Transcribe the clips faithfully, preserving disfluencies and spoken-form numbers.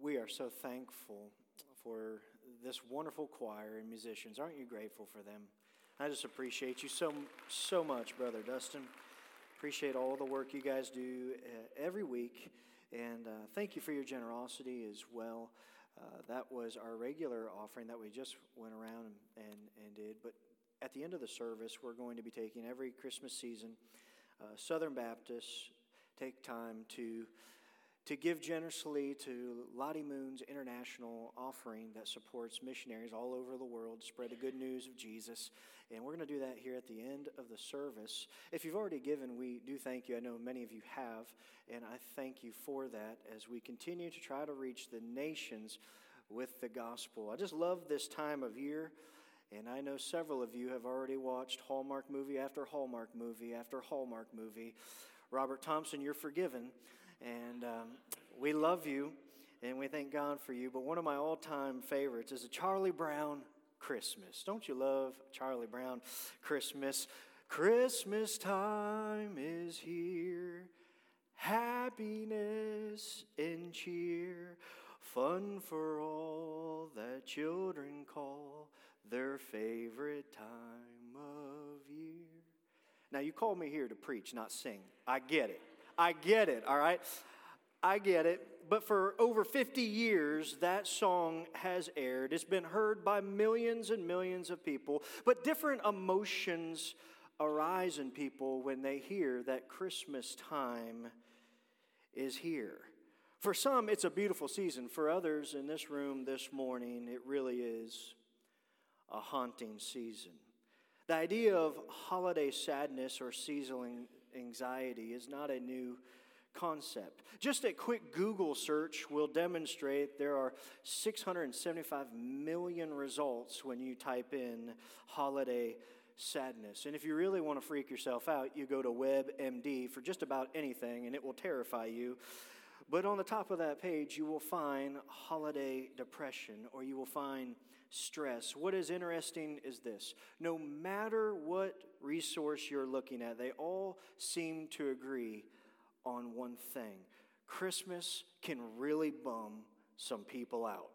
we are so thankful for this wonderful choir and musicians. Aren't you grateful for them? I just appreciate you so, so much, Brother Dustin. Appreciate all the work you guys do uh, every week, and uh, thank you for your generosity as well. Uh, that was our regular offering that we just went around and, and, and did, but at the end of the service, we're going to be taking every Christmas season, uh, Southern Baptists take time to to give generously to Lottie Moon's international offering that supports missionaries all over the world to spread the good news of Jesus. And we're going to do that here at the end of the service. If you've already given, we do thank you. I know many of you have, and I thank you for that as we continue to try to reach the nations with the gospel. I just love this time of year, and I know several of you have already watched Hallmark movie after Hallmark movie after Hallmark movie. Robert Thompson, you're forgiven. And um, we love you, and we thank God for you. But one of my all-time favorites is a Charlie Brown Christmas. Don't you love Charlie Brown Christmas? Christmas time is here, happiness and cheer, fun for all that children call their favorite time of year. Now, you called me here to preach, not sing. I get it. I get it, all right? I get it. But for over fifty years, that song has aired. It's been heard by millions and millions of people. But different emotions arise in people when they hear that Christmas time is here. For some, it's a beautiful season. For others in this room this morning, it really is a haunting season. The idea of holiday sadness or seasonal anxiety is not a new concept. Just a quick Google search will demonstrate there are six hundred seventy-five million results when you type in holiday sadness. And if you really want to freak yourself out, you go to WebMD for just about anything, and it will terrify you. But on the top of that page, you will find holiday depression, or you will find stress. What is interesting is this. No matter what resource you're looking at, they all seem to agree on one thing. Christmas can really bum some people out.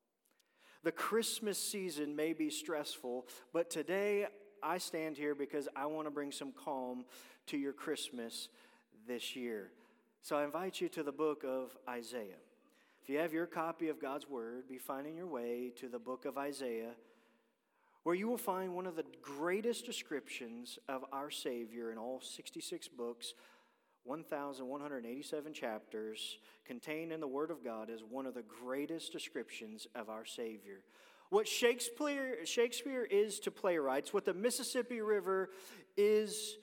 The Christmas season may be stressful, but today I stand here because I want to bring some calm to your Christmas this year. So I invite you to the book of Isaiah. If you have your copy of God's Word, be finding your way to the book of Isaiah, where you will find one of the greatest descriptions of our Savior in all sixty-six books, one thousand one hundred eighty-seven chapters, contained in the Word of God as one of the greatest descriptions of our Savior. What Shakespeare, Shakespeare is to playwrights, what the Mississippi River is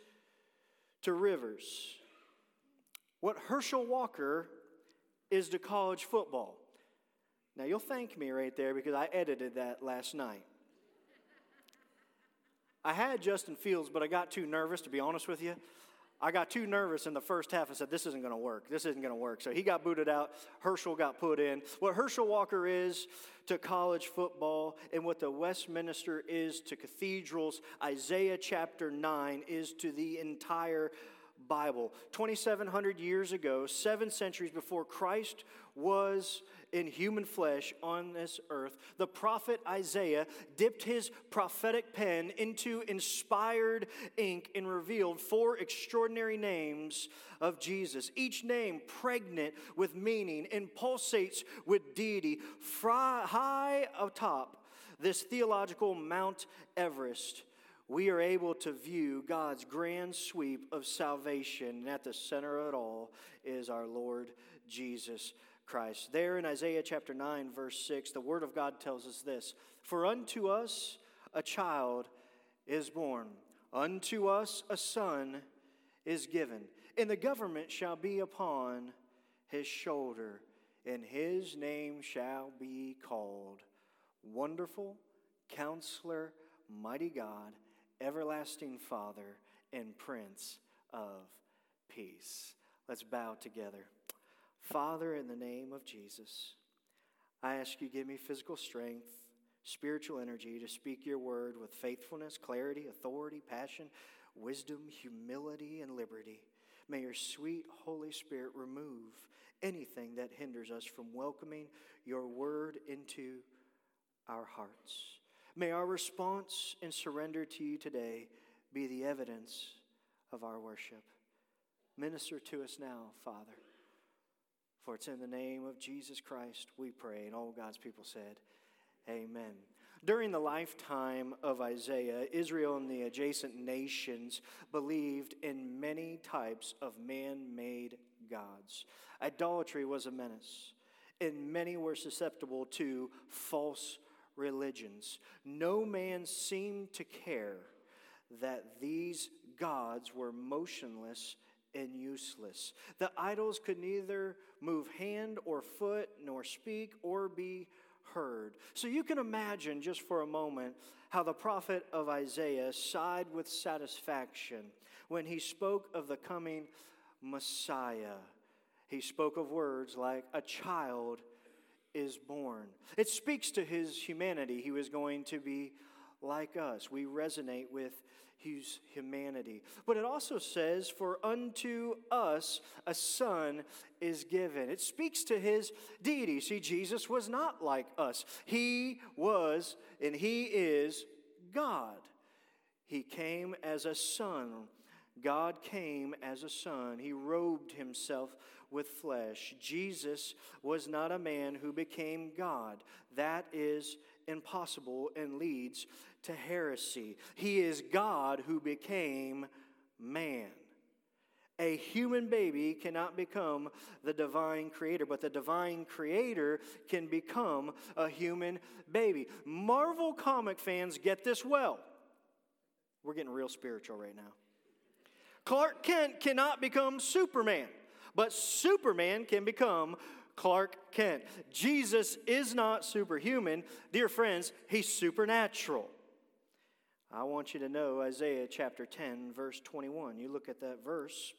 to rivers, what Herschel Walker is to college football. Now, you'll thank me right there because I edited that last night. I had Justin Fields, but I got too nervous, to be honest with you. I got too nervous in the first half and said, this isn't going to work. This isn't going to work. So he got booted out. Herschel got put in. What Herschel Walker is to college football and what the Westminster is to cathedrals, Isaiah chapter nine is to the entire Bible. twenty-seven hundred years ago, seven centuries before Christ was in human flesh on this earth, the prophet Isaiah dipped his prophetic pen into inspired ink and revealed four extraordinary names of Jesus, each name pregnant with meaning and pulsates with deity. Fry, high atop this theological Mount Everest, we are able to view God's grand sweep of salvation, and at the center of it all is our Lord Jesus Christ. There in Isaiah chapter nine, verse six, the Word of God tells us this: "For unto us a child is born, unto us a son is given, and the government shall be upon his shoulder, and his name shall be called Wonderful, Counselor, Mighty God, Everlasting Father, and Prince of Peace." Let's bow together. Father, in the name of Jesus, I ask you to give me physical strength, spiritual energy to speak your word with faithfulness, clarity, authority, passion, wisdom, humility, and liberty. May your sweet Holy Spirit remove anything that hinders us from welcoming your word into our hearts. May our response and surrender to you today be the evidence of our worship. Minister to us now, Father. For it's in the name of Jesus Christ we pray. And all God's people said, amen. During the lifetime of Isaiah, Israel and the adjacent nations believed in many types of man-made gods. Idolatry was a menace, and many were susceptible to false religions. No man seemed to care that these gods were motionless and useless. The idols could neither move hand or foot, nor speak or be heard. So you can imagine just for a moment how the prophet of Isaiah sighed with satisfaction when he spoke of the coming Messiah. He spoke of words like, a child is born. It speaks to his humanity. He was going to be like us. We resonate with his humanity. But it also says, for unto us a son is given. It speaks to his deity. See, Jesus was not like us. He was, and he is, God. He came as a son. God came as a son. He robed himself with flesh. Jesus was not a man who became God. That is impossible and leads to heresy. He is God who became man. A human baby cannot become the divine creator, but the divine creator can become a human baby. Marvel comic fans get this well. We're getting real spiritual right now. Clark Kent cannot become Superman, but Superman can become Clark Kent. Jesus is not superhuman. Dear friends, he's supernatural. I want you to know Isaiah chapter ten, verse twenty-one. You look at that verse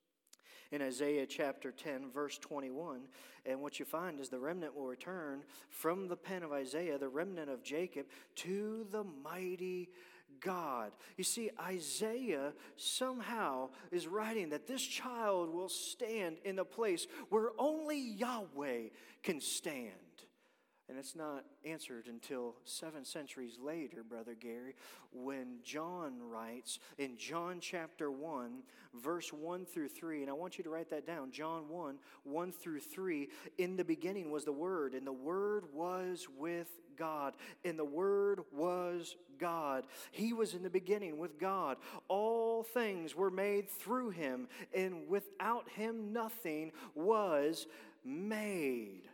in Isaiah chapter ten, verse twenty-one, and what you find is the remnant will return from the pen of Isaiah, the remnant of Jacob, to the mighty God. You see, Isaiah somehow is writing that this child will stand in the place where only Yahweh can stand. And it's not answered until seven centuries later, Brother Gary, when John writes in John chapter one, verse one through three, and I want you to write that down, John one, one through three, in the beginning was the Word, and the Word was with God, and the Word was God. He was in the beginning with God. All things were made through him, and without him nothing was made.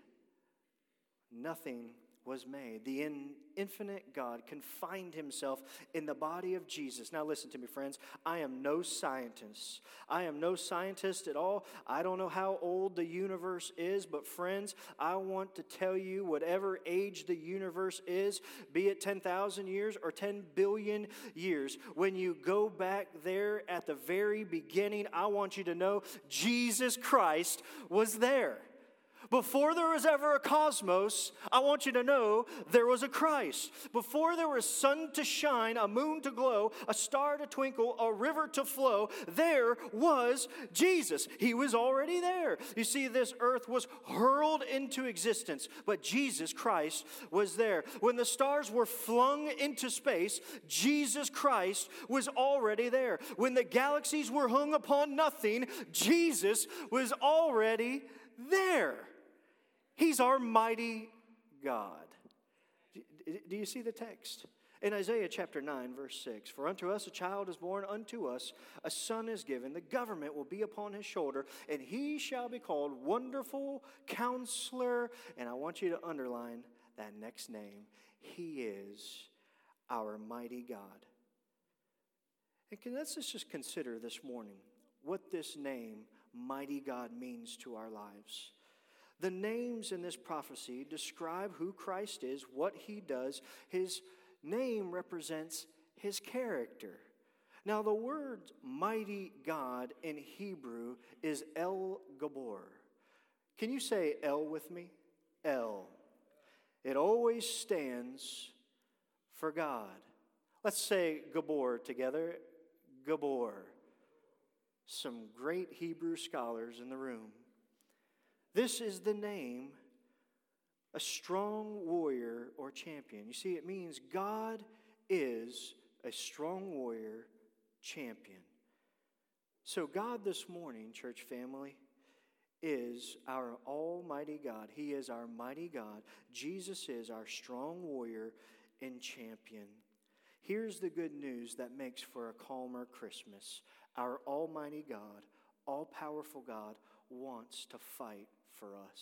Nothing was made. The in, infinite God confined himself in the body of Jesus. Now listen to me, friends. I am no scientist. I am no scientist at all. I don't know how old the universe is, but friends, I want to tell you whatever age the universe is, be it ten thousand years or ten billion years, when you go back there at the very beginning, I want you to know Jesus Christ was there. Before there was ever a cosmos, I want you to know there was a Christ. Before there was sun to shine, a moon to glow, a star to twinkle, a river to flow, there was Jesus. He was already there. You see, this earth was hurled into existence, but Jesus Christ was there. When the stars were flung into space, Jesus Christ was already there. When the galaxies were hung upon nothing, Jesus was already there. He's our mighty God. Do you see the text? In Isaiah chapter nine, verse six, for unto us a child is born, unto us a son is given, the government will be upon his shoulder, and he shall be called Wonderful Counselor. And I want you to underline that next name. He is our mighty God. And can, let's just consider this morning what this name, mighty God, means to our lives. The names in this prophecy describe who Christ is, what he does. His name represents his character. Now, the word mighty God in Hebrew is El Gabor. Can you say El with me? El. It always stands for God. Let's say Gabor together. Gabor. some great Hebrew scholars in the room. This is the name, a strong warrior or champion. You see, it means God is a strong warrior champion. So God this morning, church family, is our almighty God. He is our mighty God. Jesus is our strong warrior and champion. Here's the good news that makes for a calmer Christmas. Our almighty God, all-powerful God, wants to fight for us.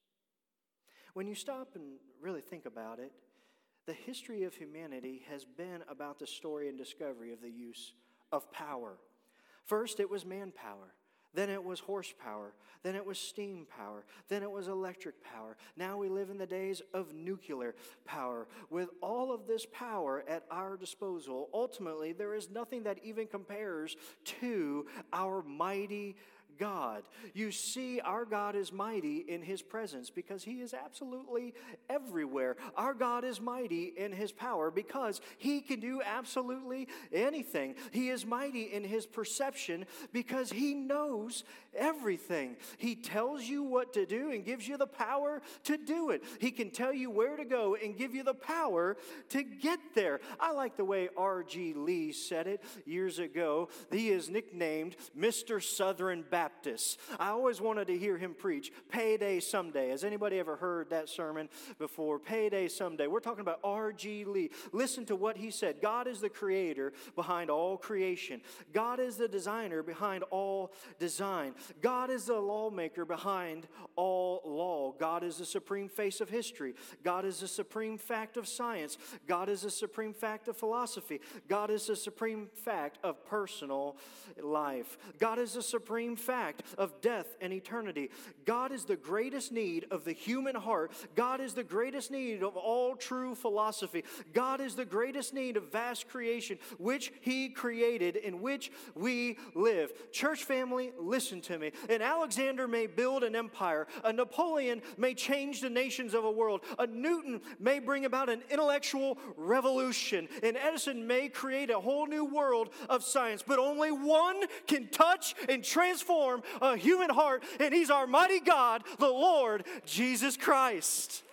When you stop and really think about it, the history of humanity has been about the story and discovery of the use of power. First, it was manpower. Then it was horsepower. Then it was steam power. Then it was electric power. Now we live in the days of nuclear power. With all of this power at our disposal, ultimately there is nothing that even compares to our mighty God. You see, our God is mighty in His presence because He is absolutely everywhere. Our God is mighty in His power because He can do absolutely anything. He is mighty in His perception because He knows everything. He tells you what to do and gives you the power to do it. He can tell you where to go and give you the power to get there. I like the way R G Lee said it years ago. He is nicknamed Mister Southern Baptist. I always wanted to hear him preach Payday Someday. Has anybody ever heard that sermon before? Payday Someday. We're talking about R G Lee. Listen to what he said. God is the creator behind all creation. God is the designer behind all design. God is the lawmaker behind all law. God is the supreme face of history. God is the supreme fact of science. God is the supreme fact of philosophy. God is the supreme fact of personal life. God is the supreme fact of death and eternity. God is the greatest need of the human heart. God is the greatest need of all true philosophy. God is the greatest need of vast creation, which He created, in which we live. Church family, listen to me. An Alexander may build an empire. A Napoleon may change the nations of a world. A Newton may bring about an intellectual revolution. An Edison may create a whole new world of science. But only one can touch and transform a human heart, and He's our mighty God, the Lord Jesus Christ.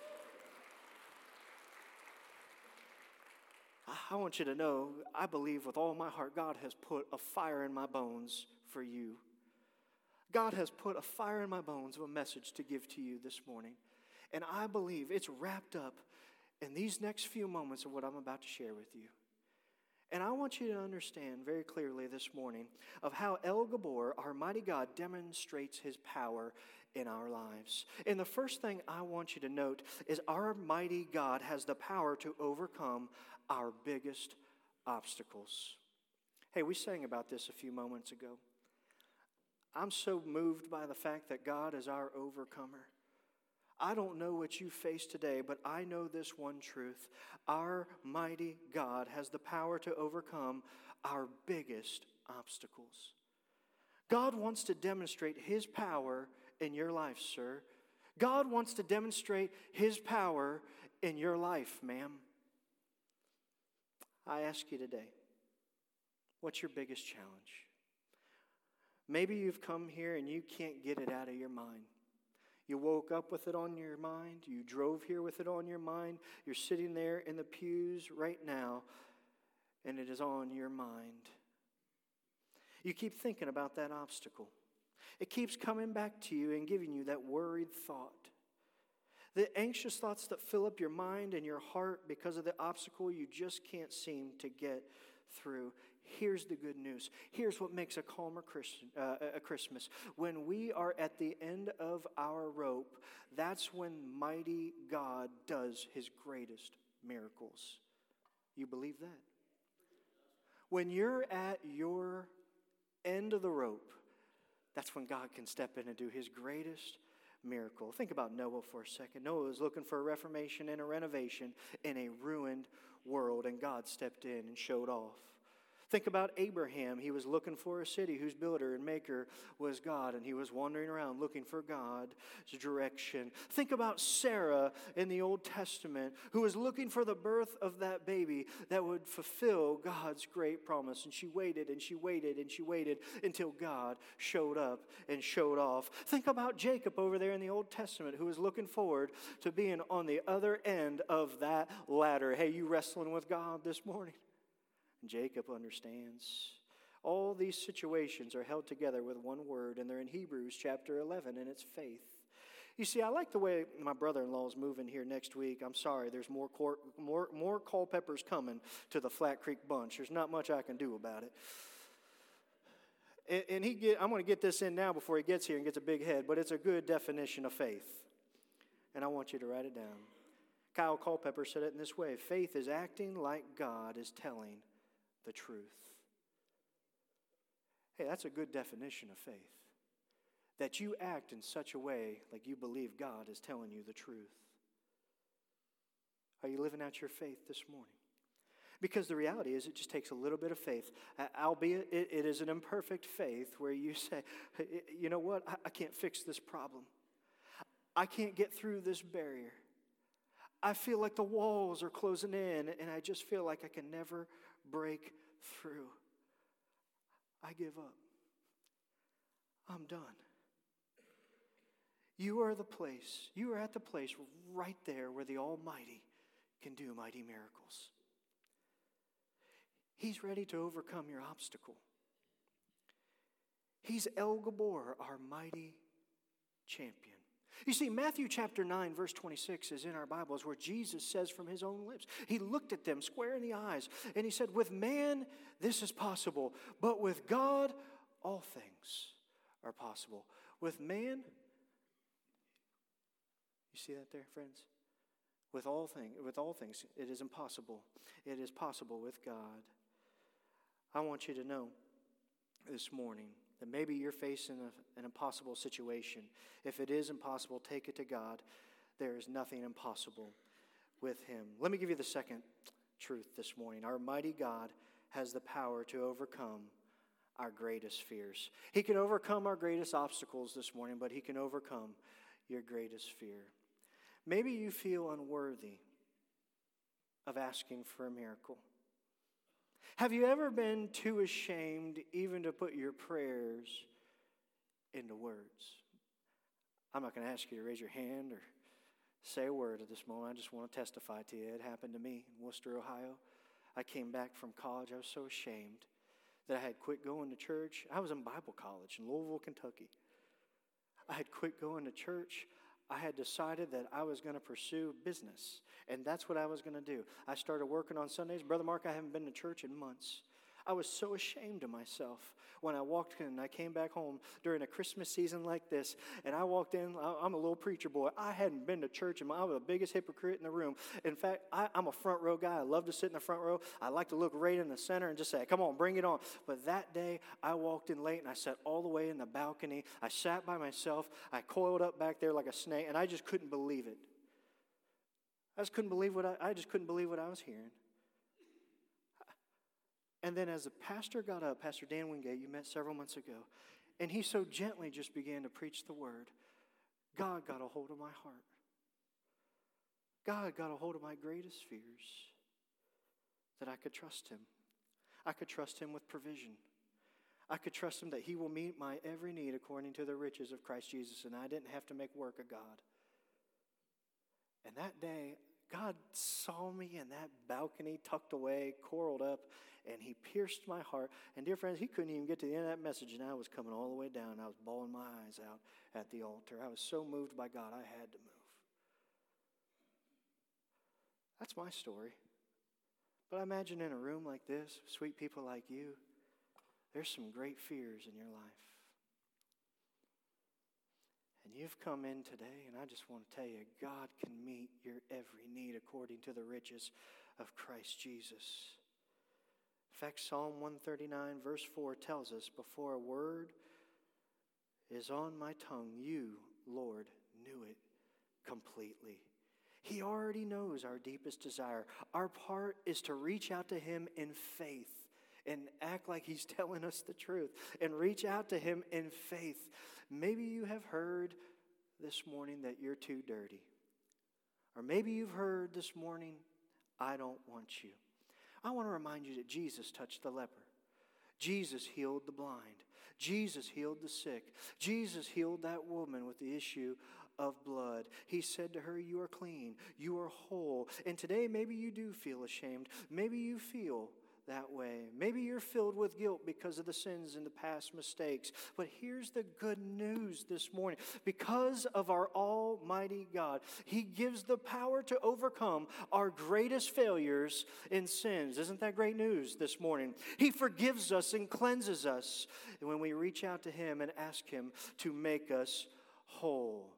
I want you to know, I believe with all my heart, God has put a fire in my bones for you. God has put a fire in my bones of a message to give to you this morning. And I believe it's wrapped up in these next few moments of what I'm about to share with you. And I want you to understand very clearly this morning of how El Gabor, our mighty God, demonstrates His power in our lives. And the first thing I want you to note is our mighty God has the power to overcome our biggest obstacles. Hey, we sang about this a few moments ago. I'm so moved by the fact that God is our overcomer. I don't know what you face today, but I know this one truth. Our mighty God has the power to overcome our biggest obstacles. God wants to demonstrate His power in your life, sir. God wants to demonstrate His power in your life, ma'am. I ask you today, what's your biggest challenge? Maybe you've come here and you can't get it out of your mind. You woke up with it on your mind. You drove here with it on your mind. You're sitting there in the pews right now, and it is on your mind. You keep thinking about that obstacle. It keeps coming back to you and giving you that worried thought. The anxious thoughts that fill up your mind and your heart because of the obstacle you just can't seem to get through. Here's the good news. Here's what makes a calmer Christian, uh, a Christmas. When we are at the end of our rope, that's when mighty God does His greatest miracles. You believe that? When you're at your end of the rope, that's when God can step in and do His greatest miracle. Think about Noah for a second. Noah was looking for a reformation and a renovation in a ruined world, and God stepped in and showed off. Think about Abraham. He was looking for a city whose builder and maker was God, and he was wandering around looking for God's direction. Think about Sarah in the Old Testament, who was looking for the birth of that baby that would fulfill God's great promise. And she waited and she waited and she waited until God showed up and showed off. Think about Jacob over there in the Old Testament, who was looking forward to being on the other end of that ladder. Hey, you wrestling with God this morning? Jacob understands. All these situations are held together with one word, and they're in Hebrews chapter eleven, and it's faith. You see, I like the way my brother-in-law is moving here next week. I'm sorry, there's more cor- more more Culpeppers coming to the Flat Creek Bunch. There's not much I can do about it. And, and he get, I'm going to get this in now before he gets here and gets a big head, but it's a good definition of faith. And I want you to write it down. Kyle Culpepper said it in this way: faith is acting like God is telling the truth. Hey, that's a good definition of faith. That you act in such a way like you believe God is telling you the truth. Are you living out your faith this morning? Because the reality is it just takes a little bit of faith, albeit it, it is an imperfect faith where you say, you know what, I, I can't fix this problem. I can't get through this barrier. I feel like the walls are closing in and I just feel like I can never break through. I give up. I'm done. You are the place, you are at the place right there where the Almighty can do mighty miracles. He's ready to overcome your obstacle. He's El Gabor, our mighty champion. You see, Matthew chapter nine, verse twenty-six is in our Bibles where Jesus says from his own lips, he looked at them square in the eyes and he said, with man, this is possible, but with God, all things are possible. With man, you see that there, friends? With all things, with all things, it is impossible. It is possible with God. I want you to know this morning that maybe you're facing a, an impossible situation. If it is impossible, take it to God. There is nothing impossible with him. Let me give you the second truth this morning. Our mighty God has the power to overcome our greatest fears. He can overcome our greatest obstacles this morning, but he can overcome your greatest fear. Maybe you feel unworthy of asking for a miracle. Have you ever been too ashamed even to put your prayers into words? I'm not going to ask you to raise your hand or say a word at this moment. I just want to testify to you. It happened to me in Worcester, Ohio. I came back from college. I was so ashamed that I had quit going to church. I was in Bible college in Louisville, Kentucky. I had quit going to church. I had decided that I was going to pursue business, and that's what I was going to do. I started working on Sundays. Brother Mark, I haven't been to church in months. I was so ashamed of myself when I walked in and I came back home during a Christmas season like this, and I walked in. I'm a little preacher boy. I hadn't been to church, and I was the biggest hypocrite in the room. In fact, I, I'm a front row guy. I love to sit in the front row. I like to look right in the center and just say, come on, bring it on. But that day, I walked in late, and I sat all the way in the balcony. I sat by myself. I coiled up back there like a snake, and I just couldn't believe it. I just couldn't believe what I, I just couldn't believe what I was hearing. And then as the pastor got up, Pastor Dan Wingate, you met several months ago, and he so gently just began to preach the word, God got a hold of my heart. God got a hold of my greatest fears, that I could trust him. I could trust him with provision. I could trust him that he will meet my every need according to the riches of Christ Jesus, and I didn't have to make work of God. And that day, God saw me in that balcony, tucked away, coiled up, and he pierced my heart. And dear friends, he couldn't even get to the end of that message, and I was coming all the way down. I was bawling my eyes out at the altar. I was so moved by God, I had to move. That's my story. But I imagine in a room like this, sweet people like you, there's some great fears in your life. And you've come in today, and I just want to tell you, God can meet your every need according to the riches of Christ Jesus. In fact, Psalm one thirty-nine verse four tells us, before a word is on my tongue, you, Lord, knew it completely. He already knows our deepest desire. Our part is to reach out to him in faith and act like he's telling us the truth and reach out to him in faith. Maybe you have heard this morning that you're too dirty. Or maybe you've heard this morning, I don't want you. I want to remind you that Jesus touched the leper. Jesus healed the blind. Jesus healed the sick. Jesus healed that woman with the issue of blood. He said to her, you are clean. You are whole. And today maybe you do feel ashamed. Maybe you feel that way. Maybe you're filled with guilt because of the sins and the past mistakes. But here's the good news this morning. Because of our Almighty God, He gives the power to overcome our greatest failures and sins. Isn't that great news this morning? He forgives us and cleanses us when we reach out to Him and ask Him to make us whole.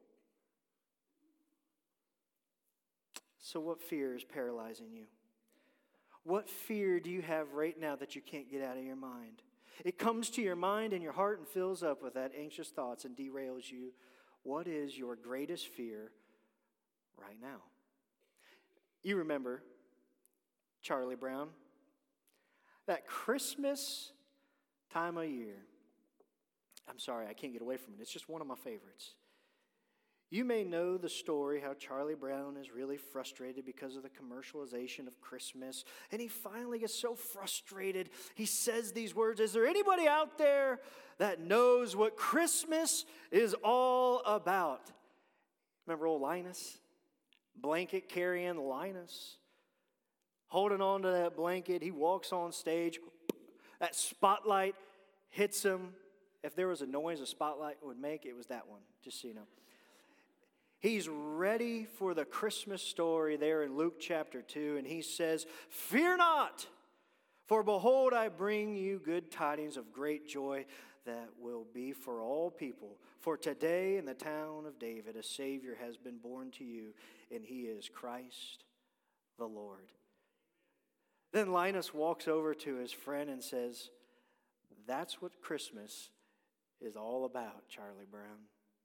So what fear is paralyzing you? What fear do you have right now that you can't get out of your mind? It comes to your mind and your heart and fills up with that anxious thoughts and derails you. What is your greatest fear right now? You remember Charlie Brown? That Christmas time of year. I'm sorry, I can't get away from it. It's just one of my favorites. You may know the story how Charlie Brown is really frustrated because of the commercialization of Christmas. And he finally gets so frustrated, he says these words, is there anybody out there that knows what Christmas is all about? Remember old Linus? Blanket carrying Linus. Holding on to that blanket, he walks on stage. That spotlight hits him. If there was a noise a spotlight would make, it was that one, just so you know. He's ready for the Christmas story there in Luke chapter two, and he says, fear not, for behold, I bring you good tidings of great joy that will be for all people. For today in the town of David a Savior has been born to you, and he is Christ the Lord. Then Linus walks over to his friend and says, that's what Christmas is all about, Charlie Brown.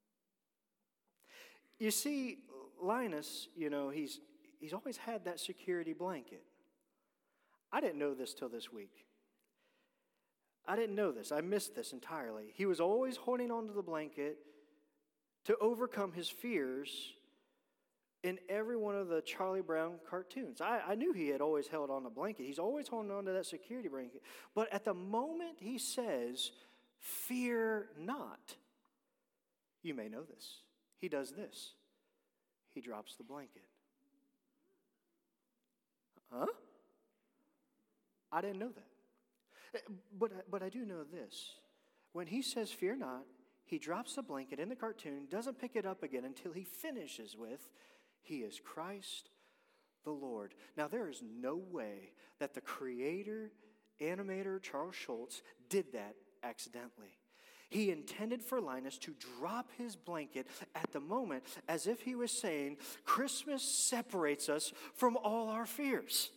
You see, Linus, you know, he's he's always had that security blanket. I didn't know this till this week. I didn't know this. I missed this entirely. He was always holding onto the blanket to overcome his fears in every one of the Charlie Brown cartoons. I, I knew he had always held on the blanket. He's always holding on to that security blanket. But at the moment he says, fear not, you may know this. He does this. He drops the blanket. Huh? I didn't know that. But, but I do know this. When he says, fear not, he drops the blanket in the cartoon, doesn't pick it up again until he finishes with, he is Christ the Lord. Now, there is no way that the creator, animator, Charles Schulz, did that accidentally. He intended for Linus to drop his blanket at the moment as if he was saying, Christmas separates us from all our fears.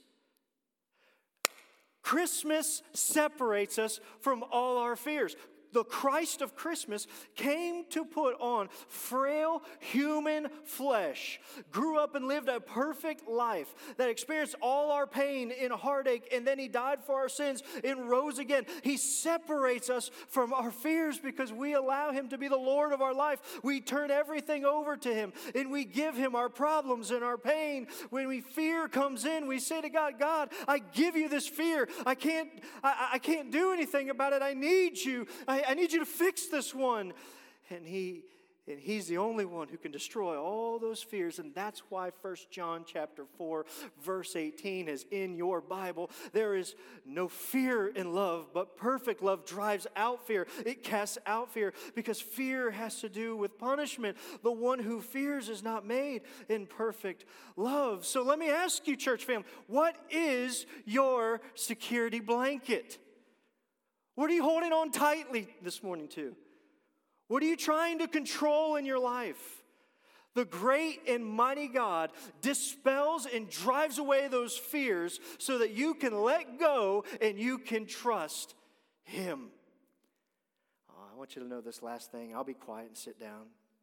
Christmas separates us from all our fears. The Christ of Christmas came to put on frail human flesh, grew up and lived a perfect life that experienced all our pain and heartache, and then He died for our sins and rose again. He separates us from our fears because we allow Him to be the Lord of our life. We turn everything over to Him, and we give Him our problems and our pain. When we fear comes in, we say to God, God, I give you this fear. I can't, I, I can't do anything about it. I need you. I I need you to fix this one. And he and he's the only one who can destroy all those fears. And that's why First John chapter four, verse eighteen is in your Bible. There is no fear in love, but perfect love drives out fear. It casts out fear because fear has to do with punishment. The one who fears is not made in perfect love. So let me ask you, church family, what is your security blanket? What are you holding on tightly this morning to? What are you trying to control in your life? The great and mighty God dispels and drives away those fears so that you can let go and you can trust Him. Oh, I want you to know this last thing. I'll be quiet and sit down.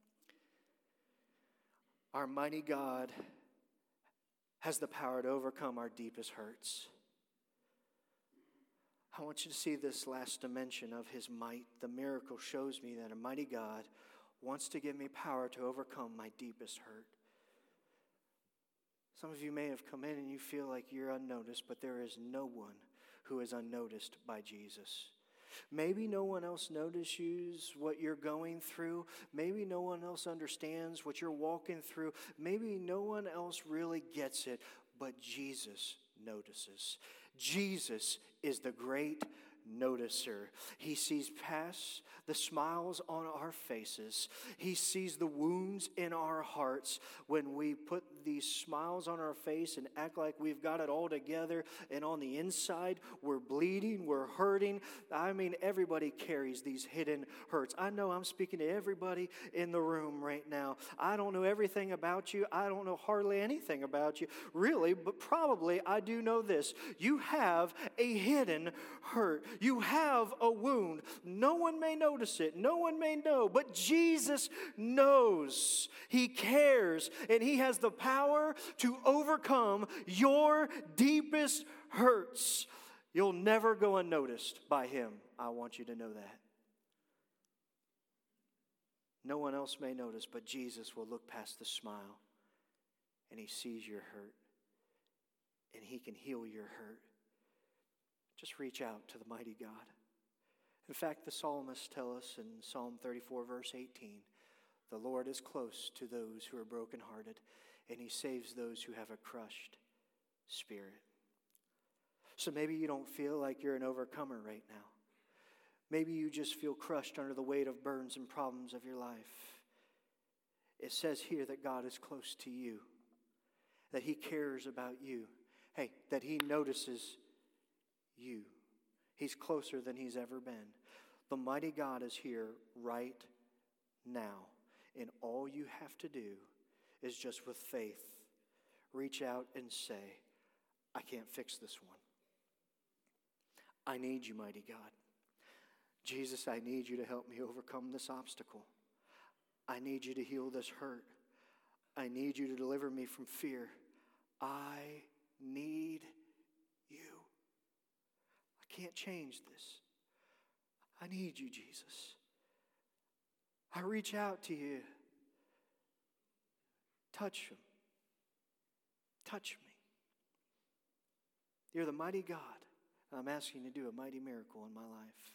Our mighty God has the power to overcome our deepest hurts. I want you to see this last dimension of his might. The miracle shows me that a mighty God wants to give me power to overcome my deepest hurt. Some of you may have come in and you feel like you're unnoticed, but there is no one who is unnoticed by Jesus. Maybe no one else notices what you're going through. Maybe no one else understands what you're walking through. Maybe no one else really gets it, but Jesus notices. Jesus is the great noticer. He sees past the smiles on our faces. He sees the wounds in our hearts when we put these smiles on our face and act like we've got it all together, and on the inside we're bleeding, we're hurting. I mean, everybody carries these hidden hurts. I know I'm speaking to everybody in the room right now. I don't know everything about you. I don't know hardly anything about you, really, but probably I do know this. You have a hidden hurt. You have a wound. No one may notice it. No one may know, but Jesus knows. He cares, and He has the power to overcome your deepest hurts. You'll never go unnoticed by Him. I want you to know that. No one else may notice, but Jesus will look past the smile, and He sees your hurt, and He can heal your hurt. Just reach out to the mighty God. In fact, the psalmists tell us in Psalm thirty-four, verse eighteen, the Lord is close to those who are brokenhearted, and He saves those who have a crushed spirit. So maybe you don't feel like you're an overcomer right now. Maybe you just feel crushed under the weight of burdens and problems of your life. It says here that God is close to you, that He cares about you. Hey, that He notices you. He's closer than He's ever been. The mighty God is here right now. And all you have to do is just with faith reach out and say, I can't fix this one. I need you, mighty God. Jesus, I need you to help me overcome this obstacle. I need you to heal this hurt. I need you to deliver me from fear. I need you. I can't change this. I need you, Jesus. I reach out to you. Touch him. Touch me. You're the mighty God. I'm asking you to do a mighty miracle in my life.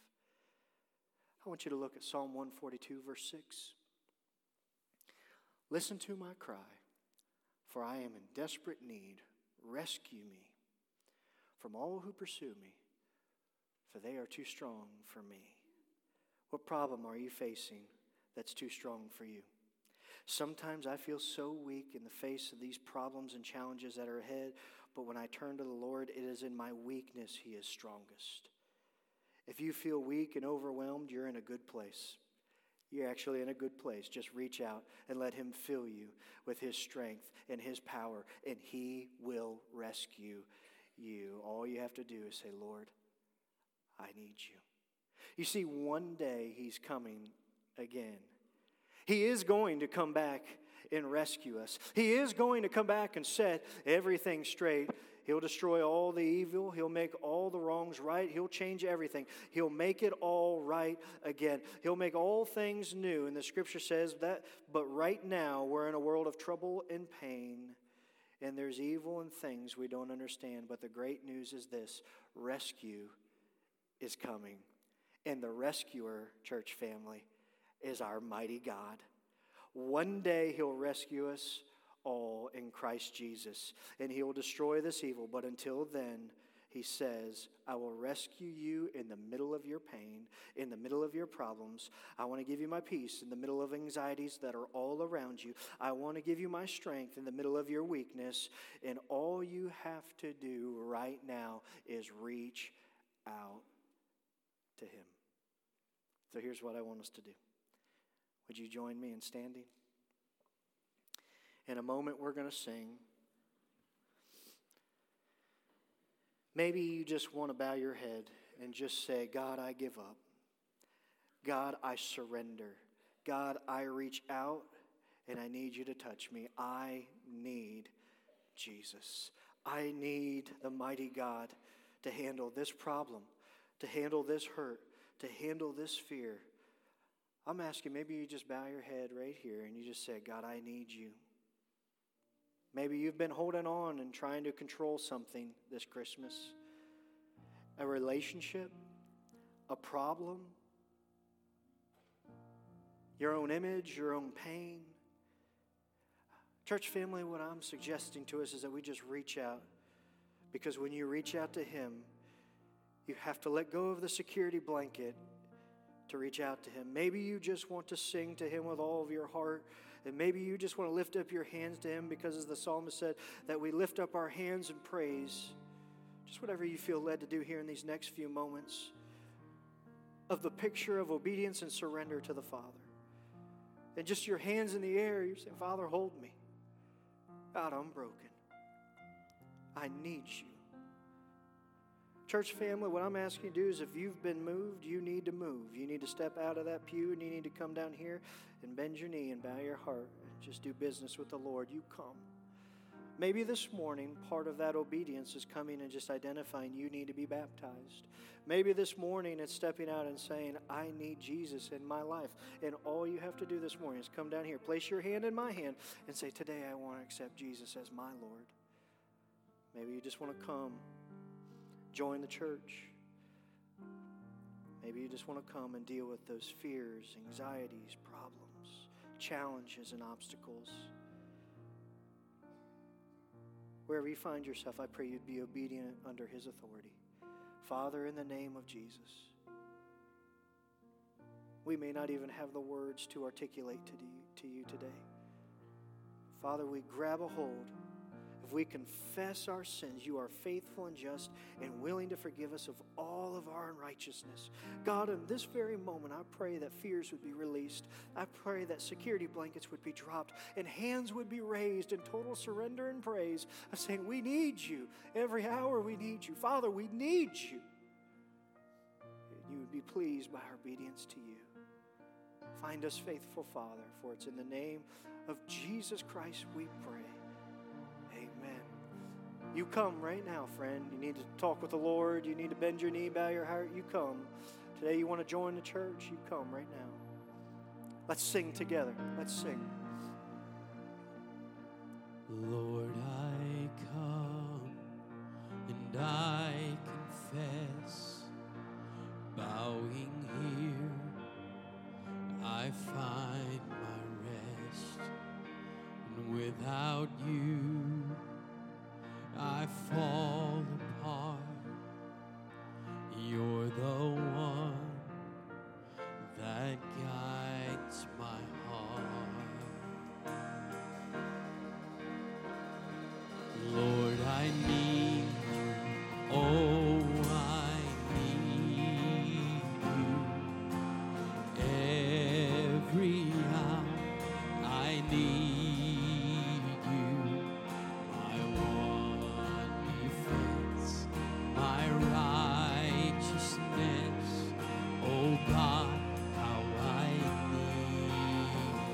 I want you to look at Psalm one forty-two, verse six. Listen to my cry, for I am in desperate need. Rescue me from all who pursue me, for they are too strong for me. What problem are you facing that's too strong for you? Sometimes I feel so weak in the face of these problems and challenges that are ahead, but when I turn to the Lord, it is in my weakness He is strongest. If you feel weak and overwhelmed, you're in a good place. You're actually in a good place. Just reach out and let Him fill you with His strength and His power, and He will rescue you. All you have to do is say, Lord, I need you. You see, one day He's coming again. He is going to come back and rescue us. He is going to come back and set everything straight. He'll destroy all the evil. He'll make all the wrongs right. He'll change everything. He'll make it all right again. He'll make all things new. And the scripture says that, but right now we're in a world of trouble and pain, and there's evil and things we don't understand. But the great news is this: rescue is coming. And the rescuer, church family, is our mighty God. One day He'll rescue us all in Christ Jesus, and He will destroy this evil. But until then, He says, I will rescue you in the middle of your pain, in the middle of your problems. I want to give you my peace in the middle of anxieties that are all around you. I want to give you my strength in the middle of your weakness. And all you have to do right now is reach out to Him. So here's what I want us to do. Would you join me in standing? In a moment, we're going to sing. Maybe you just want to bow your head and just say, God, I give up. God, I surrender. God, I reach out and I need you to touch me. I need Jesus. I need the mighty God to handle this problem, to handle this hurt, to handle this fear, I'm asking maybe you just bow your head right here and you just say, God, I need you. Maybe you've been holding on and trying to control something this Christmas. A relationship, a problem, your own image, your own pain. Church family, what I'm suggesting to us is that we just reach out. Because when you reach out to Him, you have to let go of the security blanket to reach out to Him. Maybe you just want to sing to Him with all of your heart. And maybe you just want to lift up your hands to Him because, as the psalmist said, that we lift up our hands in praise. Just whatever you feel led to do here in these next few moments of the picture of obedience and surrender to the Father. And just your hands in the air, you're saying, Father, hold me. God, I'm broken. I need you. Church family, what I'm asking you to do is if you've been moved, you need to move. You need to step out of that pew and you need to come down here and bend your knee and bow your heart and just do business with the Lord. You come. Maybe this morning, part of that obedience is coming and just identifying you need to be baptized. Maybe this morning it's stepping out and saying, I need Jesus in my life. And all you have to do this morning is come down here, place your hand in my hand, and say, today I want to accept Jesus as my Lord. Maybe you just want to come, join the church. Maybe you just want to come and deal with those fears, anxieties, problems, challenges, and obstacles. Wherever you find yourself, I pray you'd be obedient under His authority. Father, in the name of Jesus, we may not even have the words to articulate to you, to you today. Father, we grab a hold. If we confess our sins, you are faithful and just and willing to forgive us of all of our unrighteousness. God, in this very moment, I pray that fears would be released. I pray that security blankets would be dropped and hands would be raised in total surrender and praise of saying, we need you. Every hour we need you. Father, we need you. And you would be pleased by our obedience to you. Find us faithful, Father, for it's in the name of Jesus Christ we pray. Amen. You come right now, friend. You need to talk with the Lord. You need to bend your knee, bow your heart. You come. Today you want to join the church. You come right now. Let's sing together. Let's sing. Lord, I come and I confess, bowing here, I find my rest, and without you, I fall apart. You're the one that guides my heart. Lord, I need you. Oh, I need you. Every hour I need you. My one defense, my righteousness. Oh God, how I need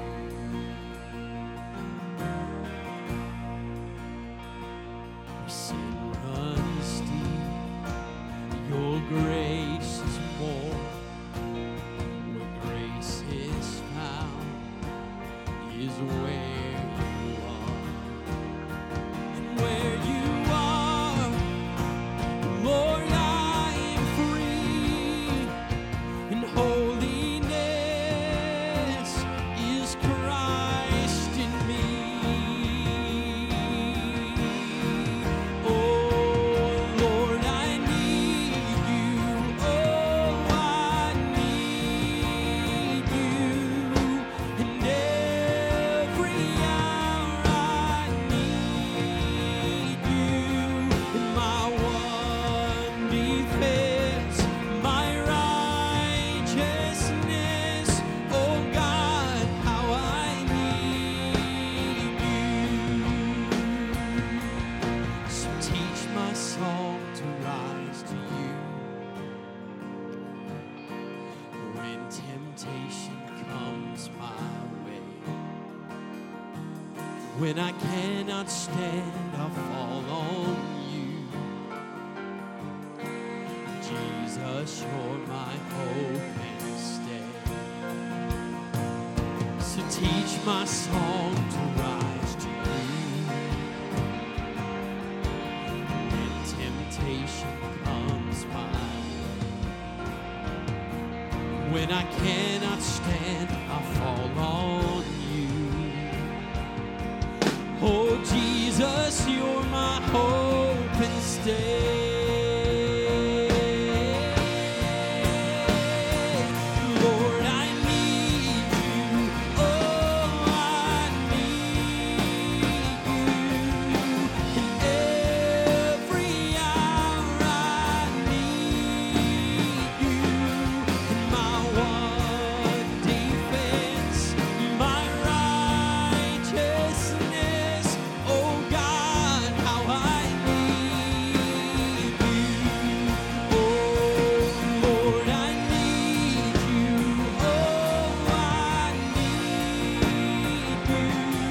you. Sin runs deep, your grace is more. Where grace is found is where you are. And where you are, Lord, I am free. And holiness is Christ in me. Oh, Lord, I need you. Oh, I need you. And every hour I need you. And my one defense, my righteousness. Oh God, how I need you. So teach my song to rise to you. When temptation comes my way, when I cannot stand, I'll fall on you. Jesus, Jesus, you're my hope and stay. So teach my song to rise to you. When temptation comes my way, when I cannot stand, I fall on you. Oh Jesus, you're my hope and stay. Lord, I need you. Oh, I need you. In every hour I need you. My one defense, my righteousness. Oh God, how I need you. Oh Lord, I need you. Oh, I need you.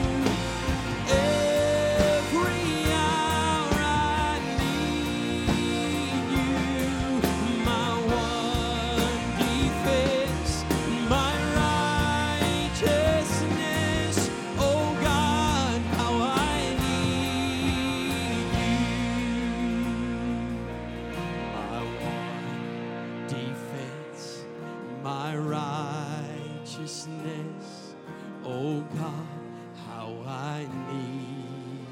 Every hour I need you. My one defense, my righteousness. Oh God, how I need you. My one defense, my righteousness. Oh God, how I need.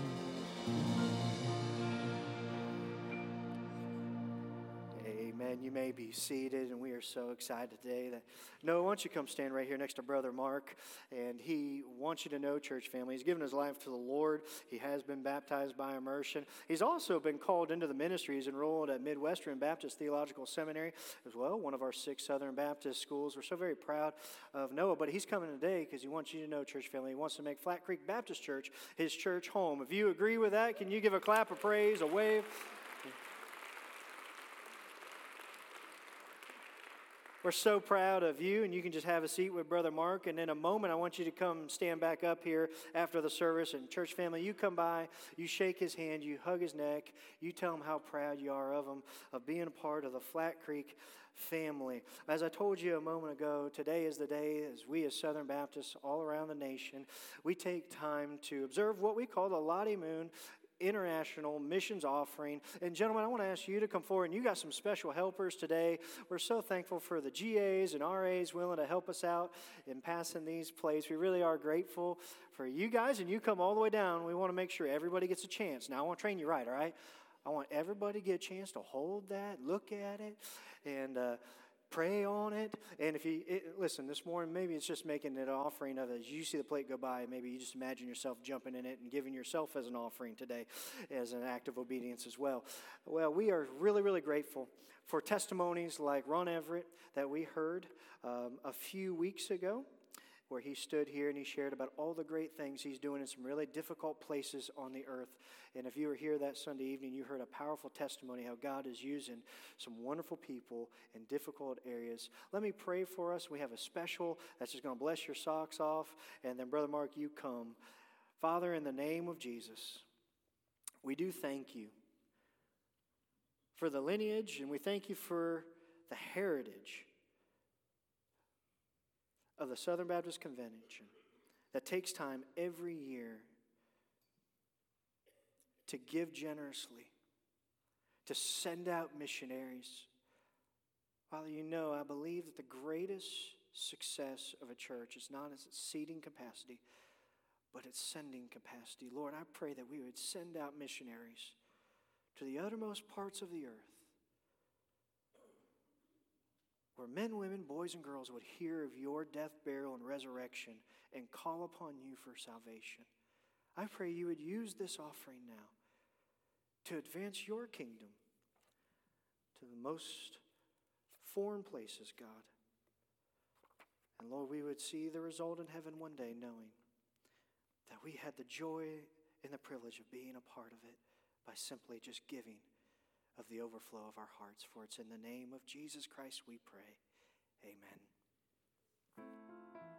Amen. You may be seated, and we are so excited today that Noah, why don't you come stand right here next to Brother Mark, and he wants you to know, church family, he's given his life to the Lord. He has been baptized by immersion. He's also been called into the ministry. He's enrolled at Midwestern Baptist Theological Seminary as well, one of our six Southern Baptist schools. We're so very proud of Noah, but he's coming today because he wants you to know, church family, he wants to make Flat Creek Baptist Church his church home. If you agree with that, can you give a clap of praise, a wave? We're so proud of you, and you can just have a seat with Brother Mark. And in a moment, I want you to come stand back up here after the service. And church family, you come by, you shake his hand, you hug his neck, you tell him how proud you are of him, of being a part of the Flat Creek family. As I told you a moment ago, today is the day as we as Southern Baptists all around the nation, we take time to observe what we call the Lottie Moon International Missions Offering. And gentlemen, I want to ask you to come forward, and you got some special helpers today. We're so thankful for the G As and R As willing to help us out in passing these plates. We really are grateful for you guys, and you come all the way down. We want to make sure everybody gets a chance. Now, I want to train you right, all right? I want everybody to get a chance to hold that, look at it, and uh, pray on it. And if you, it, listen, this morning, maybe it's just making it an offering of it. As you see the plate go by, maybe you just imagine yourself jumping in it and giving yourself as an offering today as an act of obedience as well. Well, we are really, really grateful for testimonies like Ron Everett that we heard um, a few weeks ago, where he stood here and he shared about all the great things he's doing in some really difficult places on the earth. And if you were here that Sunday evening, you heard a powerful testimony how God is using some wonderful people in difficult areas. Let me pray for us. We have a special that's just going to bless your socks off. And then, Brother Mark, you come. Father, in the name of Jesus, we do thank you for the lineage, and we thank you for the heritage of the Southern Baptist Convention that takes time every year to give generously, to send out missionaries. Father, you know, I believe that the greatest success of a church is not its seating capacity, but its sending capacity. Lord, I pray that we would send out missionaries to the uttermost parts of the earth, where men, women, boys, and girls would hear of your death, burial, and resurrection and call upon you for salvation. I pray you would use this offering now to advance your kingdom to the most foreign places, God. And Lord, we would see the result in heaven one day, knowing that we had the joy and the privilege of being a part of it by simply just giving of the overflow of our hearts. For it's in the name of Jesus Christ we pray. Amen.